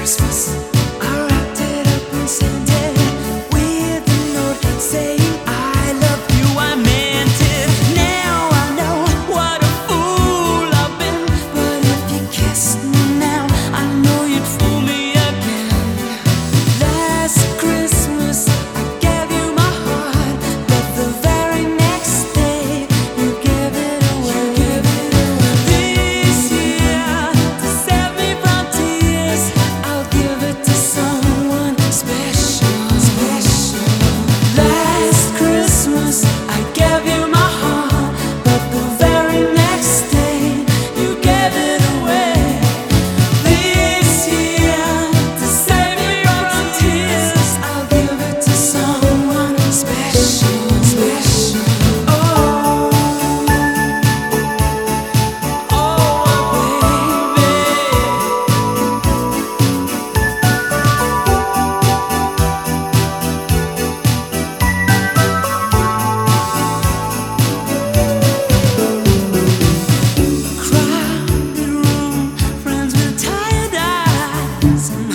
Christmas. I wrapped it up and sent it with a note saying I love you. I meant it. Now I know what a fool I've been. But if you kissed me now, I know you'd fool me again. Last Christmas I gave you my heart, but the very next day you gave it away. This year, to save me from tears, I'll give it to someone special. Last Christmas I gave you my heart, but the very next day you gave it away. This year, to save me from tears, I'll give it to someone special. Oh, crowded room, friends with tired eyes, and